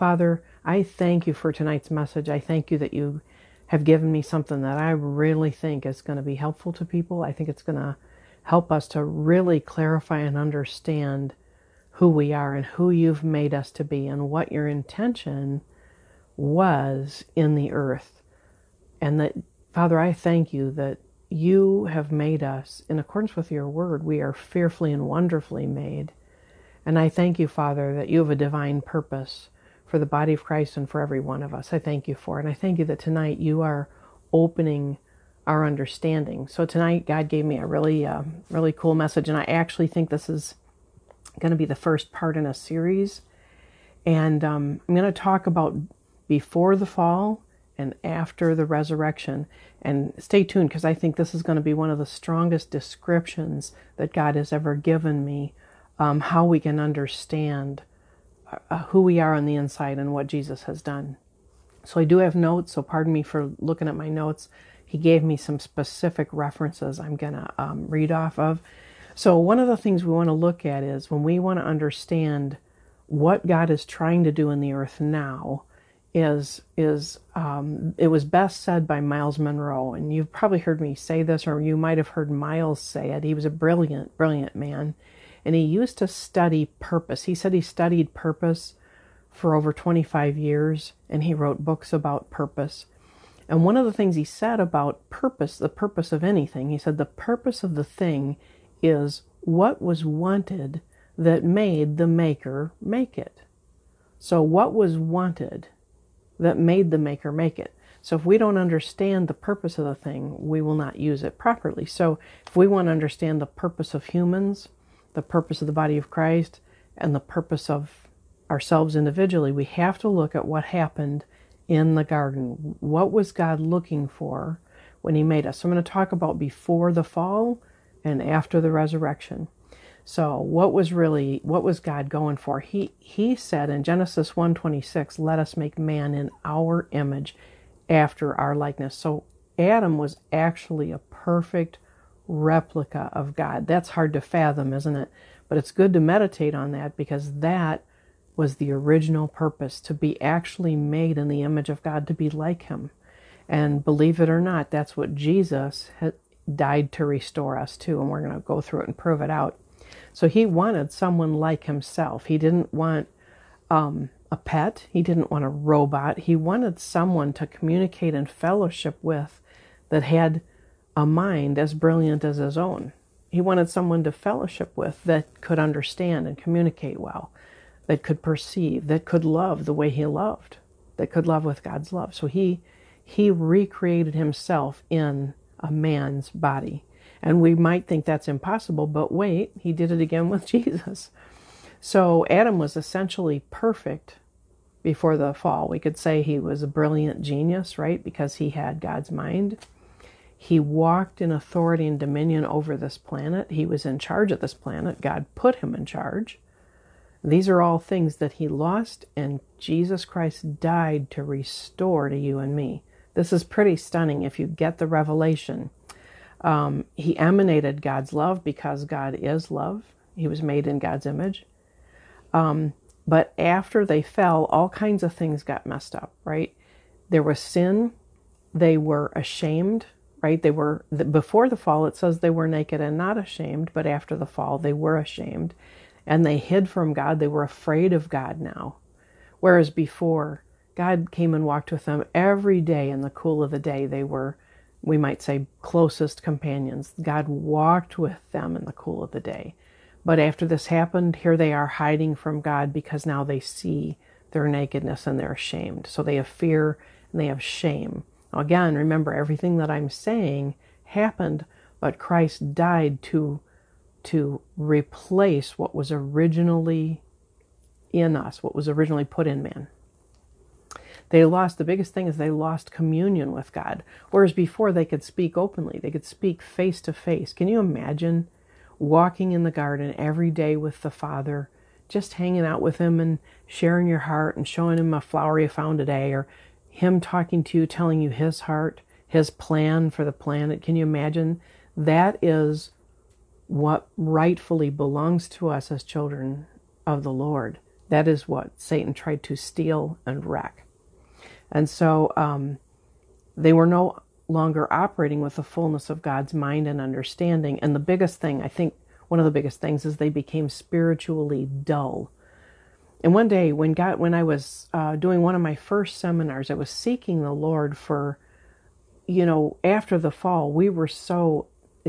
Father, I thank you for tonight's message. I thank you that you have given me something that I really think is going to be helpful to people. I think it's going to help us to really clarify and understand who we are and who you've made us to be and what your intention was in the earth. And that, Father, I thank you that you have made us in accordance with your word. We are fearfully and wonderfully made. And I thank you, Father, that you have a divine purpose for the body of Christ and for every one of us. I thank you for it. And I thank you that tonight you are opening our understanding. So tonight, God gave me a really cool message. And I actually think this is going to be the first part in a series. And I'm going to talk about before the fall and after the resurrection. And stay tuned, because I think this is going to be one of the strongest descriptions that God has ever given me, how we can understand who we are on the inside and what Jesus has done. So I do have notes, so pardon me for looking at my notes. He gave me some specific references I'm going to read off of. So one of the things we want to look at is when we want to understand what God is trying to do in the earth now is it was best said by Miles Monroe, and you've probably heard me say this, or you might have heard Miles say it. He was a brilliant man, and he used to study purpose. He said he studied purpose for over 25 years, and he wrote books about purpose. And one of the things he said about purpose, the purpose of anything, he said the purpose of the thing is what was wanted that made the maker make it. So what was wanted that made the maker make it? So if we don't understand the purpose of the thing, we will not use it properly. So if we want to understand the purpose of humans, the purpose of the body of Christ, and the purpose of ourselves individually, we have to look at what happened in the garden. What was God looking for when he made us? So I'm going to talk about before the fall and after the resurrection. So what was God going for? He said in Genesis 1:26, let us make man in our image after our likeness. So Adam was actually a perfect replica of God. That's hard to fathom, isn't it? But it's good to meditate on that, because that was the original purpose, to be actually made in the image of God, to be like him. And believe it or not, that's what Jesus died to restore us to, and we're going to go through it and prove it out. So he wanted someone like himself. He didn't want a pet. He didn't want a robot. He wanted someone to communicate and fellowship with that had a mind as brilliant as his own. He wanted someone to fellowship with that could understand and communicate well, that could perceive, that could love the way he loved, that could love with God's love. So he recreated himself in a man's body. And we might think that's impossible, but wait, he did it again with Jesus. So Adam was essentially perfect before the fall. We could say he was a brilliant genius, right? Because he had God's mind. He walked in authority and dominion over this planet. He was in charge of this planet. God put him in charge. These are all things that he lost, and Jesus Christ died to restore to you and me. This is pretty stunning if you get the revelation. He emanated God's love because God is love. He was made in God's image. But after they fell, all kinds of things got messed up, right? There was sin. They were ashamed, right? Before the fall, it says they were naked and not ashamed, but after the fall, they were ashamed. And they hid from God. They were afraid of God now. Whereas before, God came and walked with them every day in the cool of the day. They were, we might say, closest companions. God walked with them in the cool of the day. But after this happened, here they are hiding from God because now they see their nakedness and they're ashamed. So they have fear and they have shame. Now again, remember, everything that I'm saying happened, but Christ died to replace what was originally in us, what was originally put in man. The biggest thing is they lost communion with God. Whereas before they could speak openly, they could speak face to face. Can you imagine walking in the garden every day with the Father, just hanging out with him and sharing your heart and showing him a flower you found today, or him talking to you, telling you his heart, his plan for the planet? Can you imagine? That is what rightfully belongs to us as children of the Lord. That is what Satan tried to steal and wreck. And so they were no longer operating with the fullness of God's mind and understanding. And the biggest thing, I think one of the biggest things, is they became spiritually dull. And one day when I was doing one of my first seminars, I was seeking the Lord for, after the fall, we were so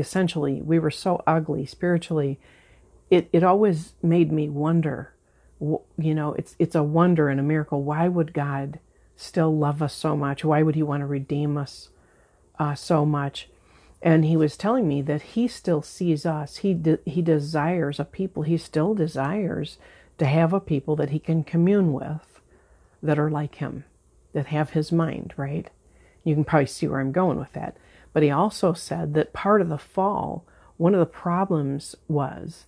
ugly spiritually. It always made me wonder, it's a wonder and a miracle. Why would God still love us so much? Why would he want to redeem us so much? And he was telling me that he still sees us. He desires a people. He still desires to have a people that he can commune with that are like him, that have his mind, right? You can probably see where I'm going with that. But he also said that part of the fall, one of the problems was,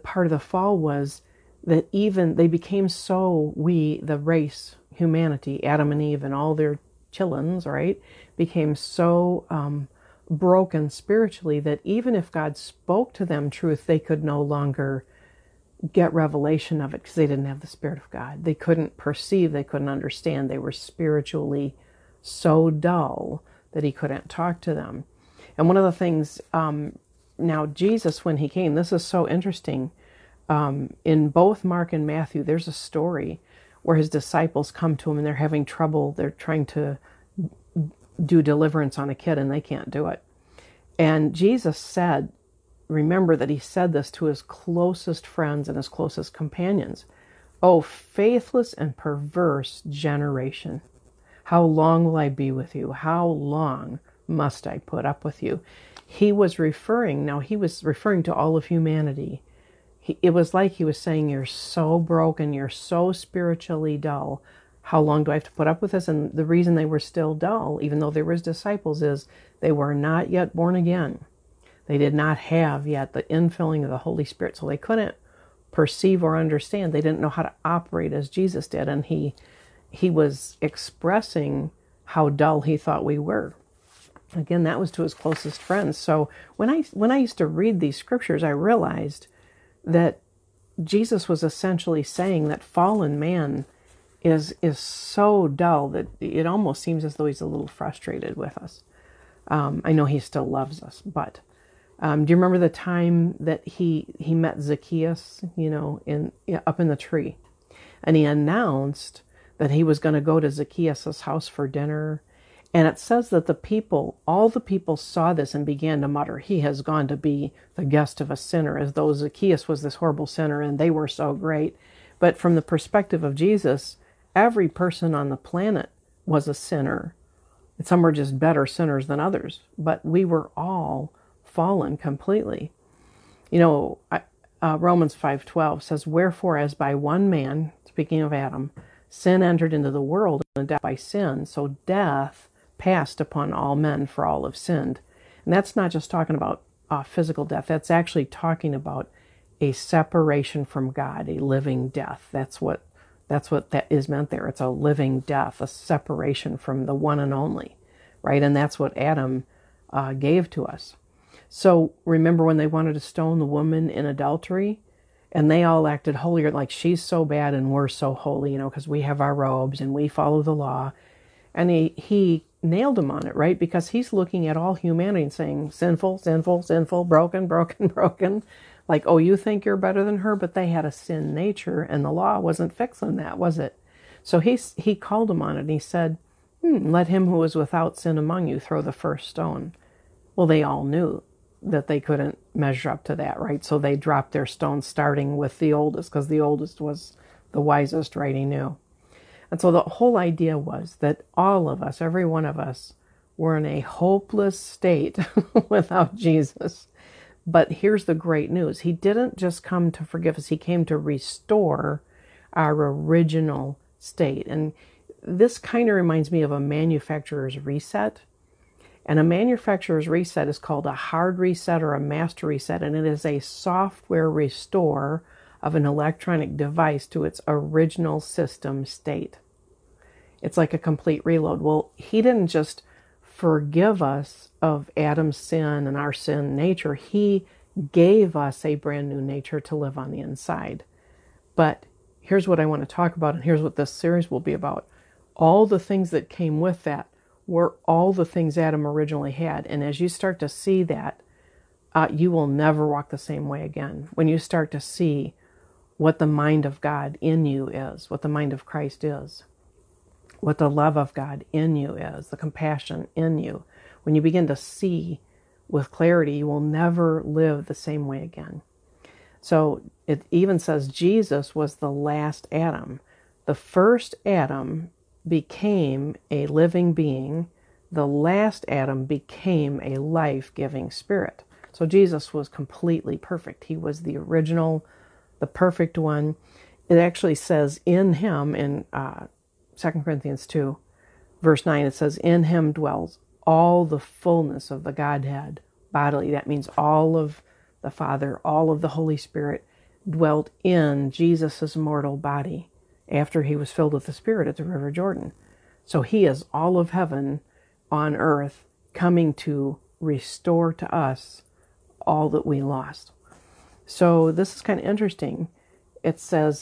that even they became so, the race, humanity, Adam and Eve and all their chillins, right, became so broken spiritually that even if God spoke to them truth, they could no longer get revelation of it because they didn't have the Spirit of God. They couldn't perceive, they couldn't understand. They were spiritually so dull that he couldn't talk to them. And one of the things, now Jesus, when he came, this is so interesting, in both Mark and Matthew, there's a story where his disciples come to him and they're having trouble. They're trying to do deliverance on a kid and they can't do it. And Jesus said, remember that he said this to his closest friends and his closest companions. "Oh, faithless and perverse generation, how long will I be with you? How long must I put up with you?" He was referring to all of humanity. It was like he was saying, you're so broken, you're so spiritually dull. How long do I have to put up with this? And the reason they were still dull, even though they were his disciples, is they were not yet born again. They did not have yet the infilling of the Holy Spirit, so they couldn't perceive or understand. They didn't know how to operate as Jesus did, and he was expressing how dull he thought we were. Again, that was to his closest friends. So when I used to read these scriptures, I realized that Jesus was essentially saying that fallen man is so dull that it almost seems as though he's a little frustrated with us. I know he still loves us, but do you remember the time that he met Zacchaeus, up in the tree, and he announced that he was going to go to Zacchaeus' house for dinner? And it says that all the people saw this and began to mutter, "He has gone to be the guest of a sinner," as though Zacchaeus was this horrible sinner and they were so great. But from the perspective of Jesus, every person on the planet was a sinner. Some were just better sinners than others, but we were all fallen completely. Romans 5:12 says, "Wherefore, as by one man," speaking of Adam, "sin entered into the world, and death by sin, so death passed upon all men, for all have sinned." And that's not just talking about physical death. That's actually talking about a separation from God, a living death. That's what that is meant there. It's a living death, a separation from the one and only, right? And that's what Adam gave to us. So remember when they wanted to stone the woman in adultery, and they all acted holier, like she's so bad and we're so holy, because we have our robes and we follow the law. And he nailed him on it, right? Because he's looking at all humanity and saying, sinful, sinful, sinful, broken, broken, broken. Like, oh, you think you're better than her? But they had a sin nature, and the law wasn't fixing that, was it? So he called him on it, and he said, "Let him who is without sin among you throw the first stone." Well, they all knew that they couldn't measure up to that, right? So they dropped their stones, starting with the oldest, because the oldest was the wisest, right? He knew. And so the whole idea was that all of us, every one of us, were in a hopeless state without Jesus. But here's the great news. He didn't just come to forgive us. He came to restore our original state. And this kind of reminds me of a manufacturer's reset. And a manufacturer's reset is called a hard reset or a master reset. And it is a software restore of an electronic device to its original system state. It's like a complete reload. Well, he didn't just forgive us of Adam's sin and our sin nature. He gave us a brand new nature to live on the inside. But here's what I want to talk about, and here's what this series will be about. All the things that came with that were all the things Adam originally had. And as you start to see that, you will never walk the same way again. When you start to see what the mind of God in you is, what the mind of Christ is, what the love of God in you is, the compassion in you, when you begin to see with clarity, you will never live the same way again. So it even says Jesus was the last Adam. The first Adam became a living being. The last Adam became a life-giving spirit. So Jesus was completely perfect. He was the original, the perfect one. It actually says in him, in 2 Corinthians 2, verse 9, it says, in him dwells all the fullness of the Godhead bodily. That means all of the Father, all of the Holy Spirit dwelt in Jesus' mortal body after he was filled with the Spirit at the River Jordan. So he is all of heaven on earth, coming to restore to us all that we lost. So this is kind of interesting. It says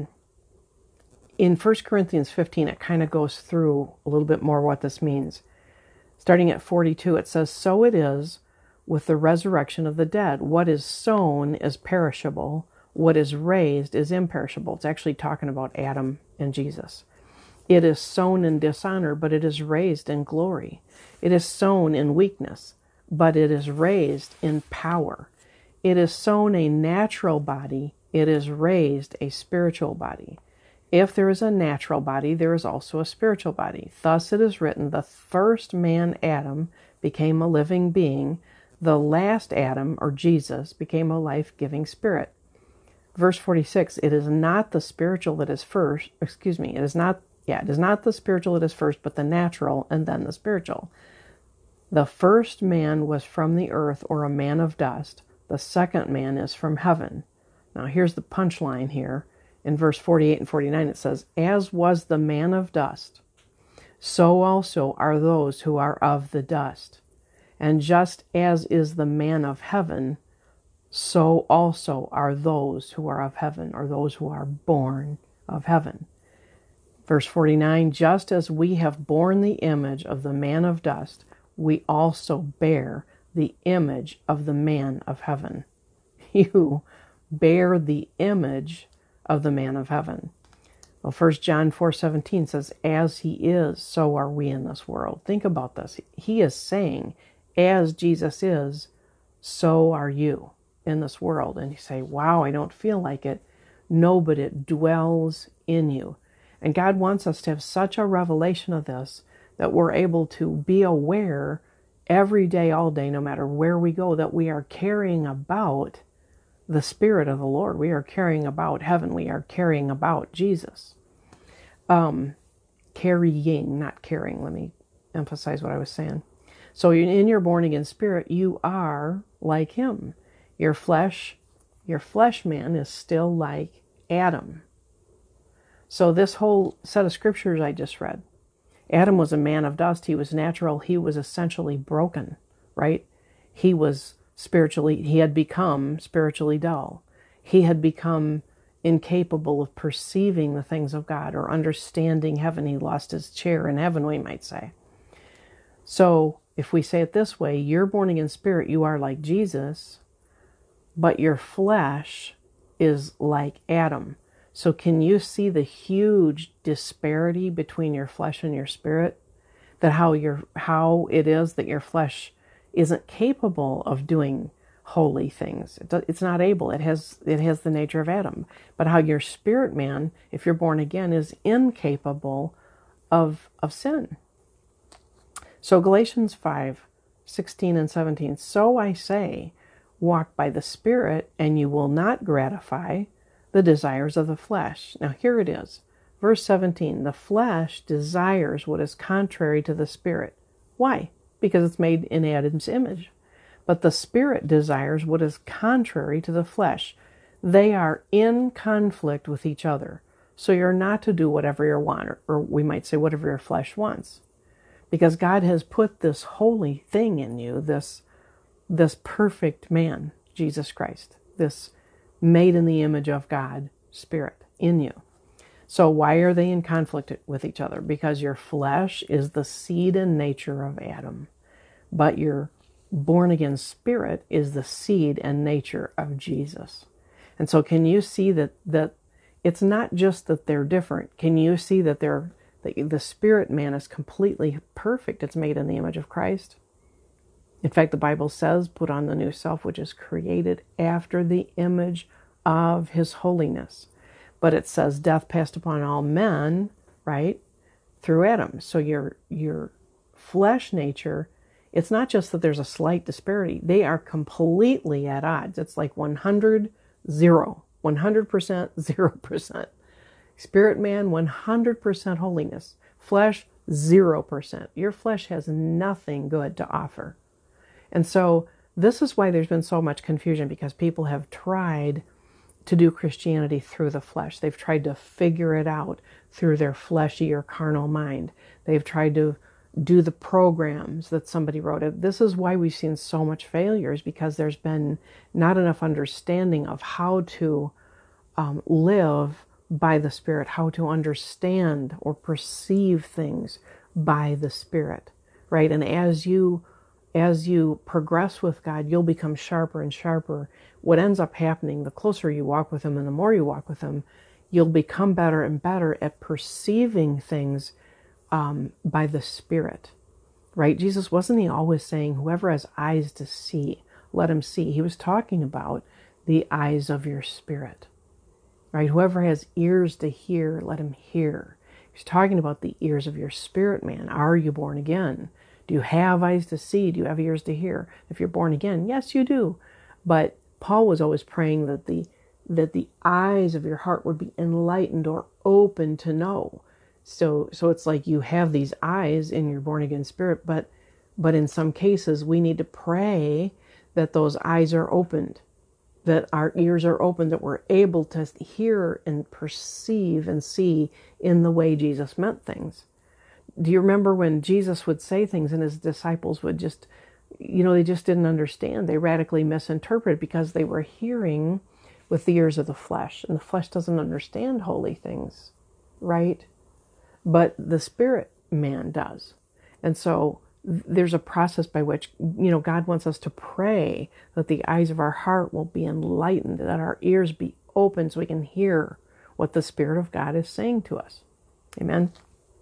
in 1 Corinthians 15, it kind of goes through a little bit more what this means. Starting at 42, it says, so it is with the resurrection of the dead. What is sown is perishable. What is raised is imperishable. It's actually talking about Adam and Jesus. It is sown in dishonor, but it is raised in glory. It is sown in weakness, but it is raised in power. It is sown a natural body. It is raised a spiritual body. If there is a natural body, there is also a spiritual body. Thus it is written, the first man, Adam, became a living being. The last Adam, or Jesus, became a life-giving spirit. Verse 46, it is not the spiritual that is first, it is not the spiritual that is first, but the natural, and then the spiritual. The first man was from the earth, or a man of dust. The second man is from heaven. Now here's the punchline here. In verse 48 and 49 it says, as was the man of dust, so also are those who are of the dust. And just as is the man of heaven, so also are those who are of heaven, or those who are born of heaven. Verse 49, just as we have borne the image of the man of dust, we also bear the image of the man of heaven. You bear the image of the man of heaven. Well, 1 John 4:17 says, as he is, so are we in this world. Think about this. He is saying, as Jesus is, so are you in this world. And you say, wow, I don't feel like it. No, but it dwells in you. And God wants us to have such a revelation of this that we're able to be aware every day, all day, no matter where we go, that we are carrying about the Spirit of the Lord. We are carrying about heaven. We are carrying about Jesus. Carrying, not carrying. Let me emphasize what I was saying. So in your born again spirit, you are like him. Your flesh man is still like Adam. So this whole set of scriptures I just read, Adam was a man of dust. He was natural. He was essentially broken, right? He had become spiritually dull. He had become incapable of perceiving the things of God or understanding heaven. He lost his chair in heaven, we might say. So if we say it this way, you're born again spirit, you are like Jesus, but your flesh is like Adam. So can you see the huge disparity between your flesh and your spirit? That how it is that your flesh isn't capable of doing holy things. It's not able. It has the nature of Adam. But how your spirit man, if you're born again, is incapable of sin. So Galatians 5:16 and 17. So I say, walk by the Spirit, and you will not gratify the desires of the flesh. Now here it is. Verse 17. The flesh desires what is contrary to the Spirit. Why? Because it's made in Adam's image. But the Spirit desires what is contrary to the flesh. They are in conflict with each other. So you're not to do whatever you want, or we might say whatever your flesh wants. Because God has put this holy thing in you, this perfect man, Jesus Christ, this made in the image of God Spirit in you. So why are they in conflict with each other? Because your flesh is the seed and nature of Adam, but your born again spirit is the seed and nature of Jesus. And so can you see that it's not just that they're different? Can you see that the spirit man is completely perfect? It's made in the image of Christ. In fact, the Bible says, put on the new self, which is created after the image of his holiness. But it says death passed upon all men, right, through Adam. So your flesh nature, it's not just that there's a slight disparity. They are completely at odds. It's like 100, 0, 100%, 0%. Spirit man, 100% holiness. Flesh, 0%. Your flesh has nothing good to offer. And so this is why there's been so much confusion, because people have tried to do Christianity through the flesh. They've tried to figure it out through their fleshy or carnal mind. They've tried to do the programs that somebody wrote. This is why we've seen so much failures, because there's been not enough understanding of how to live by the Spirit, how to understand or perceive things by the Spirit, right? And as you progress with God, you'll become sharper and sharper. What ends up happening, the closer you walk with Him and the more you walk with Him, you'll become better and better at perceiving things by the Spirit, right? Jesus, wasn't He always saying, whoever has eyes to see, let him see? He was talking about the eyes of your spirit, right? Whoever has ears to hear, let him hear. He's talking about the ears of your spirit, man. Are you born again? Do you have eyes to see? Do you have ears to hear? If you're born again, yes, you do. But Paul was always praying that the eyes of your heart would be enlightened or open to know. So it's like you have these eyes in your born again spirit, but in some cases we need to pray that those eyes are opened, that our ears are open, that we're able to hear and perceive and see in the way Jesus meant things. Do you remember when Jesus would say things and his disciples would just, they just didn't understand. They radically misinterpreted because they were hearing with the ears of the flesh. And the flesh doesn't understand holy things, right? But the spirit man does. And so there's a process by which, God wants us to pray that the eyes of our heart will be enlightened, that our ears be open so we can hear what the Spirit of God is saying to us. Amen.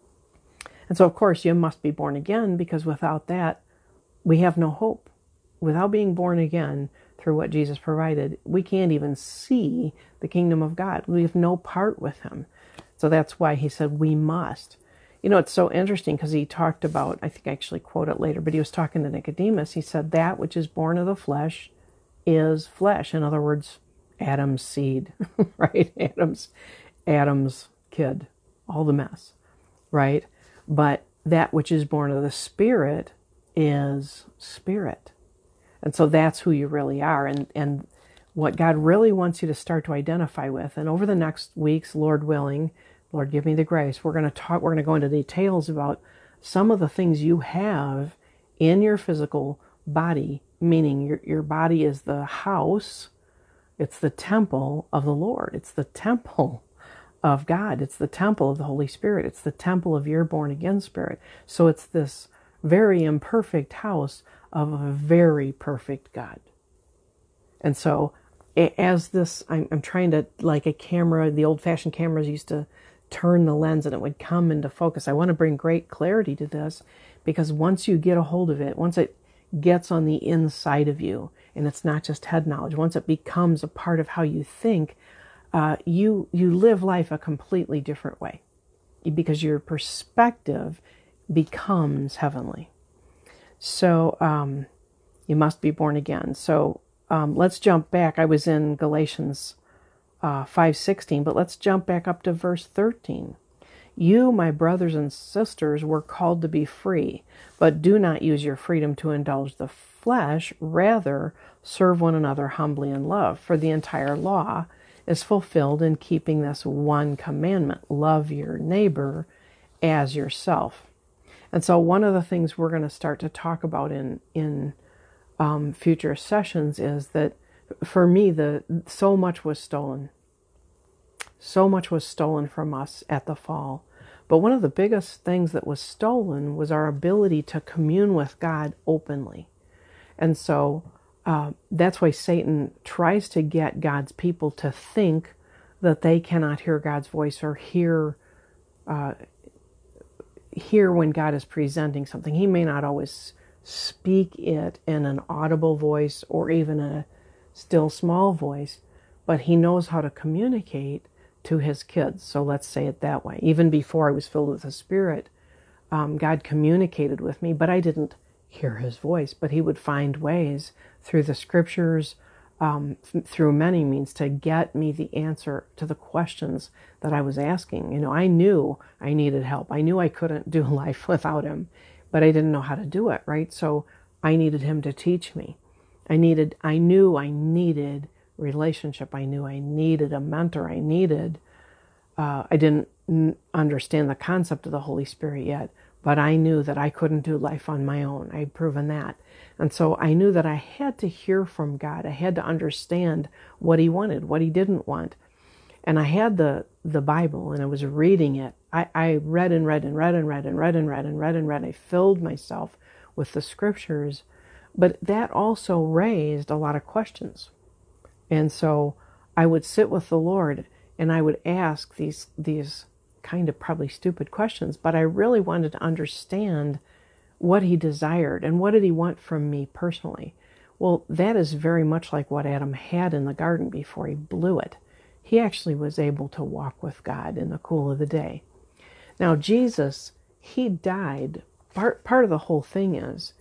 And so, of course, you must be born again, because without that, we have no hope. Without being born again through what Jesus provided, we can't even see the kingdom of God. We have no part with Him. So that's why He said we must. It's so interesting because He talked about, I think I actually quote it later, but He was talking to Nicodemus. He said, that which is born of the flesh is flesh. In other words, Adam's seed, right? Adam's kid, all the mess, right? But that which is born of the Spirit is spirit. And so that's who you really are. And what God really wants you to start to identify with. And over the next weeks, Lord willing, Lord, give me the grace, we're going to go into details about some of the things you have in your physical body, meaning your body is the house, it's the temple of the Lord. It's the temple of God. It's the temple of the Holy Spirit. It's the temple of your born again spirit. So it's this very imperfect house of a very perfect God. And so as this, I'm trying to, like a camera, the old fashioned cameras used to turn the lens and it would come into focus. I want to bring great clarity to this, because once you get a hold of it, once it gets on the inside of you, and it's not just head knowledge, once it becomes a part of how you think, you live life a completely different way, because your perspective becomes heavenly. So you must be born again. So let's jump back. I was in Galatians 5:16, but let's jump back up to verse 13. You, my brothers and sisters, were called to be free, but do not use your freedom to indulge the flesh. Rather, serve one another humbly in love. For the entire law is fulfilled in keeping this one commandment: love your neighbor as yourself. And so one of the things we're going to start to talk about in future sessions is that, for me, so much was stolen. So much was stolen from us at the fall. But one of the biggest things that was stolen was our ability to commune with God openly. And so that's why Satan tries to get God's people to think that they cannot hear God's voice or hear when God is presenting something. He may not always speak it in an audible voice or even a still small voice, but he knows how to communicate to his kids. So let's say it that way. Even before I was filled with the Spirit, God communicated with me, but I didn't hear his voice. But he would find ways through the scriptures, through many means, to get me the answer to the questions that I was asking. You know, I knew I needed help. I knew I couldn't do life without him, but I didn't know how to do it, right? So I needed him to teach me. I knew I needed relationship. I knew I needed a mentor. I didn't understand the concept of the Holy Spirit yet, but I knew that I couldn't do life on my own. I'd proven that. And so I knew that I had to hear from God. I had to understand what he wanted, what he didn't want. And I had the Bible, and I was reading it. I read and read and read and read and read and read and read and read. I filled myself with the scriptures, but that also raised a lot of questions. And so I would sit with the Lord and I would ask these kind of probably stupid questions, but I really wanted to understand what he desired and what did he want from me personally. Well, that is very much like what Adam had in the garden before he blew it. He actually was able to walk with God in the cool of the day. Now, Jesus, he died. Part of the whole thing is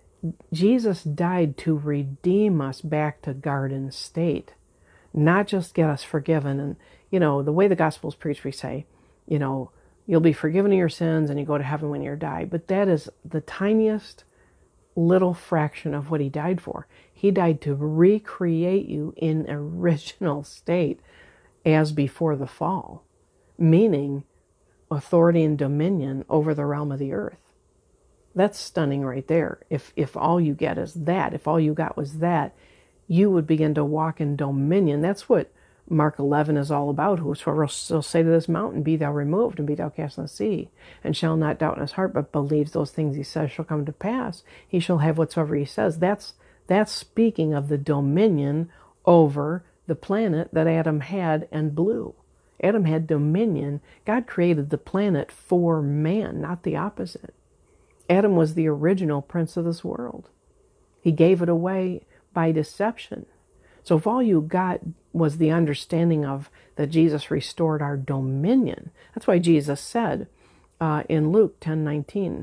Jesus died to redeem us back to garden state, not just get us forgiven. And, you know, the way the gospel is preached, we say, you know, you'll be forgiven of your sins and you go to heaven when you die. But that is the tiniest little fraction of what he died for. He died to recreate you in original state as before the fall, meaning authority and dominion over the realm of the earth. That's stunning right there. If all you get is that, if all you got was that, you would begin to walk in dominion. That's what Mark 11 is all about. Whosoever shall say to this mountain, be thou removed, and be thou cast in the sea, and shall not doubt in his heart, but believes those things he says shall come to pass, he shall have whatsoever he says. That's speaking of the dominion over the planet that Adam had and blew. Adam had dominion. God created the planet for man, not the opposite. Adam was the original prince of this world. He gave it away by deception. So if all you got was the understanding of that Jesus restored our dominion, that's why Jesus said in Luke 10:19,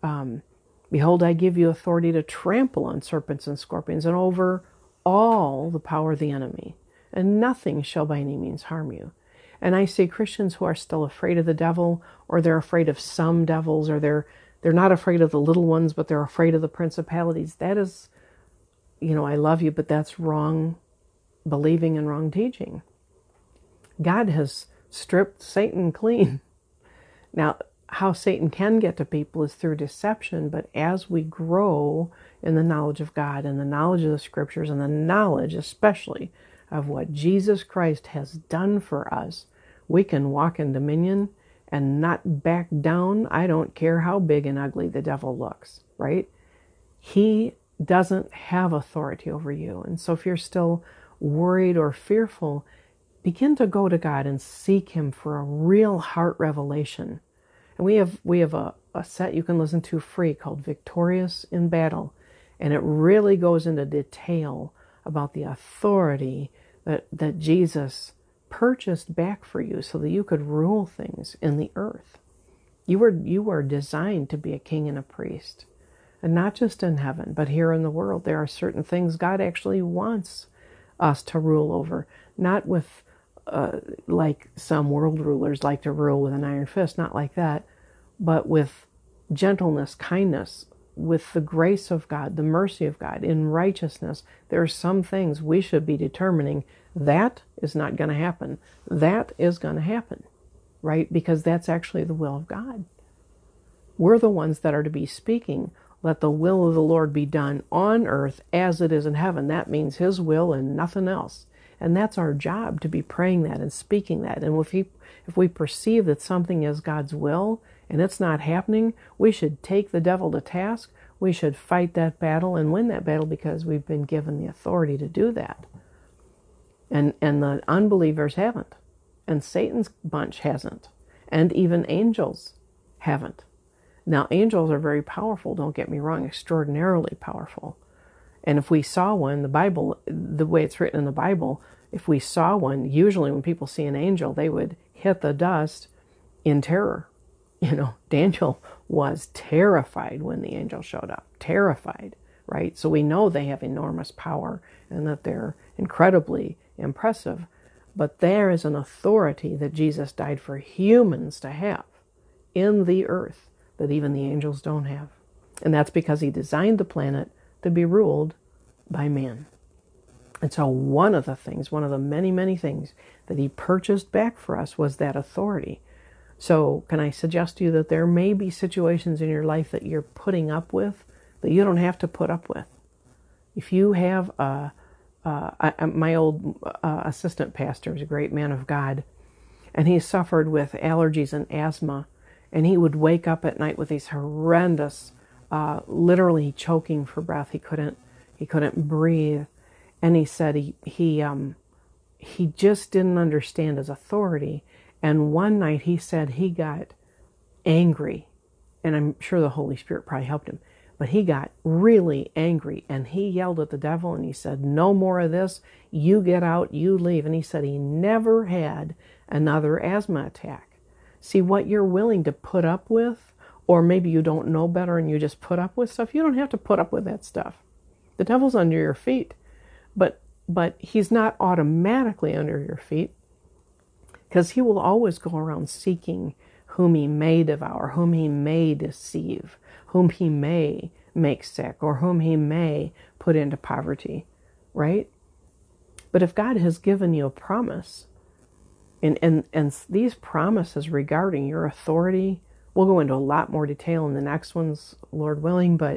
behold, I give you authority to trample on serpents and scorpions and over all the power of the enemy, and nothing shall by any means harm you. And I say Christians who are still afraid of the devil, or they're afraid of some devils, or they're not afraid of the little ones, but they're afraid of the principalities. That is, you know, I love you, but that's wrong believing and wrong teaching. God has stripped Satan clean. Now, how Satan can get to people is through deception, but as we grow in the knowledge of God and the knowledge of the scriptures and the knowledge especially of what Jesus Christ has done for us, we can walk in dominion and not back down. I don't care how big and ugly the devil looks, right? He doesn't have authority over you. And so if you're still worried or fearful, begin to go to God and seek him for a real heart revelation. And we have a set you can listen to free called Victorious in Battle. And it really goes into detail about the authority that Jesus purchased back for you so that you could rule things in the earth. You were designed to be a king and a priest. And not just in heaven, but here in the world. There are certain things God actually wants us to rule over. Not with, like some world rulers like to rule with an iron fist, not like that, but with gentleness, kindness, with the grace of God, the mercy of God, in righteousness. There are some things we should be determining that is not going to happen. That is going to happen, right? Because that's actually the will of God. We're the ones that are to be speaking, let the will of the Lord be done on earth as it is in heaven. That means his will and nothing else. And that's our job, to be praying that and speaking that. And if we perceive that something is God's will and it's not happening, we should take the devil to task. We should fight that battle and win that battle, because we've been given the authority to do that. And the unbelievers haven't. And Satan's bunch hasn't. And even angels haven't. Now, angels are very powerful, don't get me wrong, extraordinarily powerful. And if we saw one, the Bible, the way it's written in the Bible, if we saw one, usually when people see an angel, they would hit the dust in terror. You know, Daniel was terrified when the angel showed up. Terrified, right? So we know they have enormous power and that they're incredibly impressive. But there is an authority that Jesus died for humans to have in the earth that even the angels don't have. And that's because he designed the planet to be ruled by man. And so one of the many, many things that he purchased back for us was that authority. So can I suggest to you that there may be situations in your life that you're putting up with that you don't have to put up with? If you have my old assistant pastor is a great man of God, and he suffered with allergies and asthma, and he would wake up at night with these horrendous, literally choking for breath. He couldn't breathe, and he said he just didn't understand his authority. And one night he said he got angry, and I'm sure the Holy Spirit probably helped him, but he got really angry, and he yelled at the devil, and he said, "No more of this. You get out, you leave." And he said he never had another asthma attack. See, what you're willing to put up with, or maybe you don't know better and you just put up with stuff, you don't have to put up with that stuff. The devil's under your feet, but he's not automatically under your feet, because he will always go around seeking whom he may devour, whom he may deceive, whom he may make sick, or whom he may put into poverty, right? But if God has given you a promise, and these promises regarding your authority, we'll go into a lot more detail in the next ones, Lord willing, but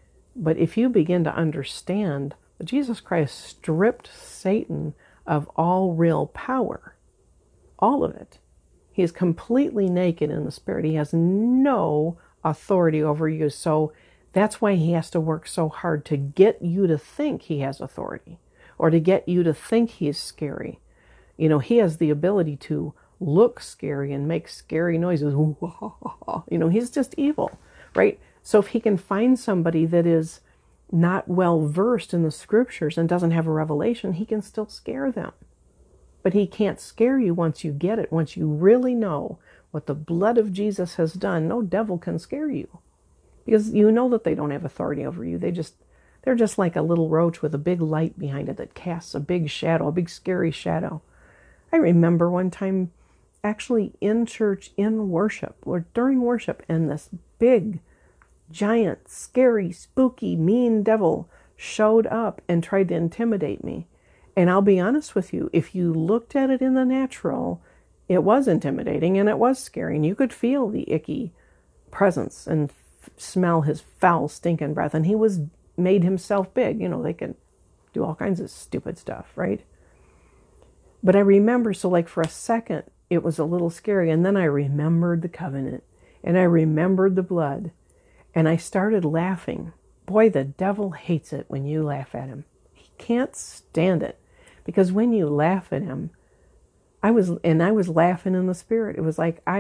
if you begin to understand that Jesus Christ stripped Satan of all real power, all of it, he is completely naked in the spirit. He has no authority over you. So that's why he has to work so hard to get you to think he has authority, or to get you to think he's scary. You know, he has the ability to look scary and make scary noises. You know, he's just evil, right? So if he can find somebody that is not well versed in the scriptures and doesn't have a revelation, he can still scare them. But he can't scare you once you get it. Once you really know what the blood of Jesus has done, no devil can scare you, because you know that they don't have authority over you. They're just like a little roach with a big light behind it that casts a big shadow, a big scary shadow. I remember one time actually in church, in worship, or during worship, and this big, giant, scary, spooky, mean devil showed up and tried to intimidate me. And I'll be honest with you, if you looked at it in the natural, it was intimidating and it was scary. And you could feel the icky presence and smell his foul, stinking breath. And he made himself big. You know, they could do all kinds of stupid stuff, right? But I remember, so like for a second, it was a little scary. And then I remembered the covenant, and I remembered the blood, and I started laughing. Boy, the devil hates it when you laugh at him. He can't stand it, because when you laugh at him, I was laughing in the spirit. It was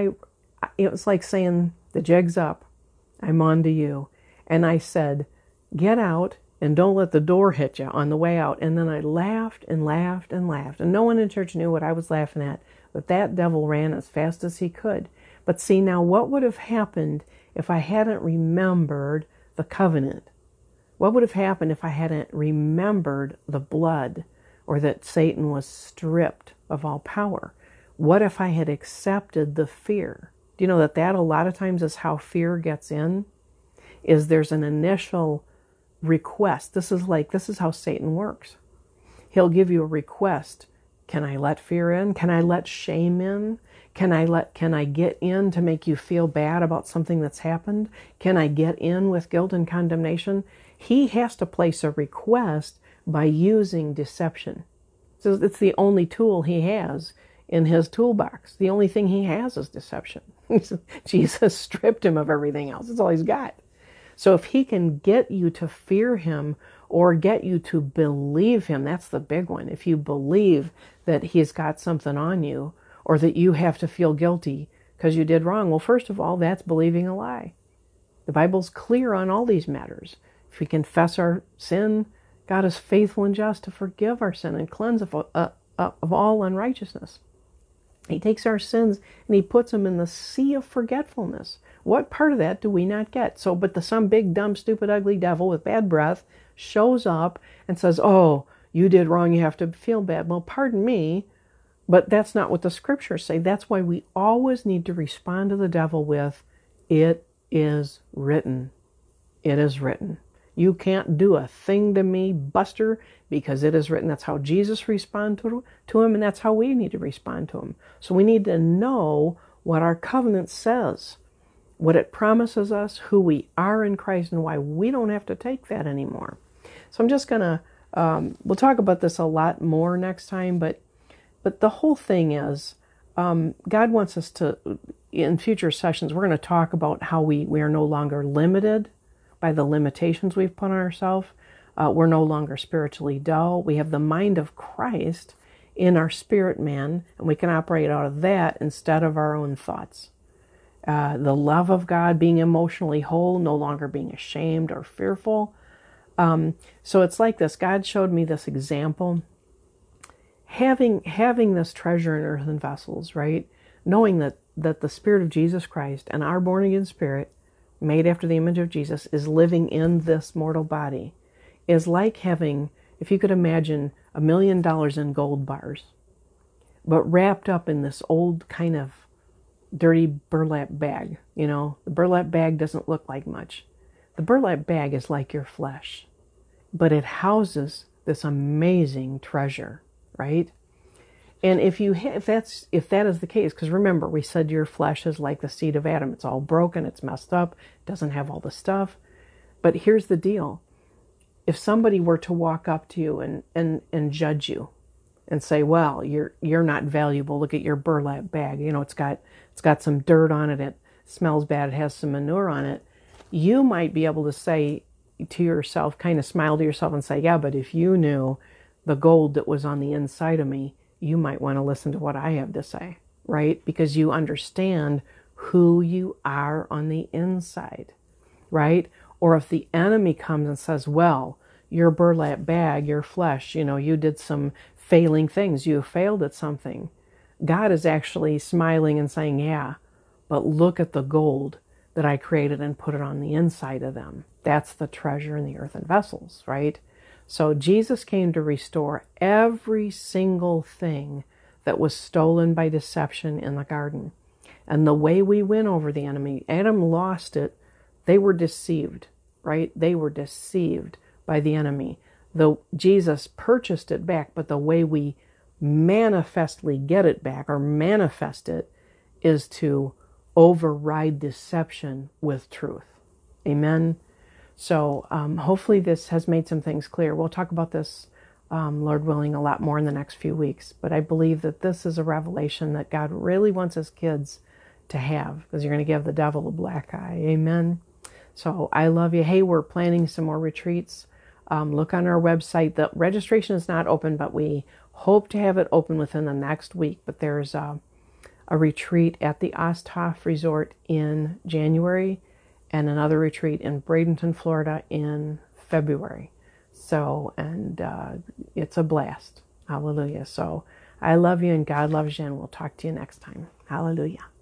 like saying, the jig's up. I'm on to you. And I said, get out and don't let the door hit you on the way out. And then I laughed and laughed and laughed. And no one in church knew what I was laughing at. But that devil ran as fast as he could. But see, now what would have happened if I hadn't remembered the covenant? What would have happened if I hadn't remembered the blood, or that Satan was stripped of all power? What if I had accepted the fear? Do you know that a lot of times is how fear gets in? Is there's an initial request. This is how Satan works. He'll give you a request. Can I let fear in? Can I let shame in? Can I get in to make you feel bad about something that's happened? Can I get in with guilt and condemnation? He has to place a request by using deception. So it's the only tool he has in his toolbox. The only thing he has is deception. Jesus stripped him of everything else. That's all he's got. So if he can get you to fear him or get you to believe him, that's the big one. If you believe that he's got something on you or that you have to feel guilty because you did wrong, well, first of all, that's believing a lie. The Bible's clear on all these matters. If we confess our sin, God is faithful and just to forgive our sin and cleanse of all unrighteousness. He takes our sins and he puts them in the sea of forgetfulness. What part of that do we not get? So, but some big, dumb, stupid, ugly devil with bad breath shows up and says, oh, you did wrong, you have to feel bad. Well, pardon me, but that's not what the scriptures say. That's why we always need to respond to the devil with, it is written. It is written. You can't do a thing to me, Buster, because it is written. That's how Jesus responded to him, and that's how we need to respond to him. So we need to know what our covenant says, what it promises us, who we are in Christ, and why we don't have to take that anymore. So I'm just going to, we'll talk about this a lot more next time, but the whole thing is, God wants us to, in future sessions, we're going to talk about how we are no longer limited by the limitations we've put on ourselves. We're no longer spiritually dull. We have the mind of Christ in our spirit man, and we can operate out of that instead of our own thoughts. The love of God, being emotionally whole, no longer being ashamed or fearful. So it's like this. God showed me this example. Having this treasure in earthen vessels, right? Knowing that the Spirit of Jesus Christ and our born-again spirit, made after the image of Jesus, is living in this mortal body, is like having, if you could imagine, $1 million in gold bars, but wrapped up in this old kind of dirty burlap bag. You know, the burlap bag doesn't look like much. The burlap bag is like your flesh, but it houses this amazing treasure, right? And if that is the case, because remember, we said your flesh is like the seed of Adam. It's all broken, it's messed up, doesn't have all the stuff. But here's the deal. If somebody were to walk up to you and judge you and say, well, you're not valuable, look at your burlap bag. You know, it's got some dirt on it, it smells bad, it has some manure on it. You might be able to say to yourself, kind of smile to yourself and say, yeah, but if you knew the gold that was on the inside of me, you might want to listen to what I have to say, right? Because you understand who you are on the inside, right? Or if the enemy comes and says, well, your burlap bag, your flesh, you know, you did some failing things, you failed at something. God is actually smiling and saying, yeah, but look at the gold that I created and put it on the inside of them. That's the treasure in the earthen vessels, right? So Jesus came to restore every single thing that was stolen by deception in the garden. And the way we win over the enemy, Adam lost it. They were deceived, right? They were deceived by the enemy. Jesus purchased it back, but the way we manifestly get it back or manifest it is to override deception with truth. Amen. So hopefully this has made some things clear. We'll talk about this, Lord willing, a lot more in the next few weeks. But I believe that this is a revelation that God really wants his kids to have, because you're going to give the devil a black eye. Amen. So I love you. Hey, we're planning some more retreats. Look on our website. The registration is not open, but we hope to have it open within the next week. But there's a retreat at the Osthoff Resort in January, and another retreat in Bradenton, Florida in February. So, and it's a blast. Hallelujah. So I love you and God loves you, and we'll talk to you next time. Hallelujah.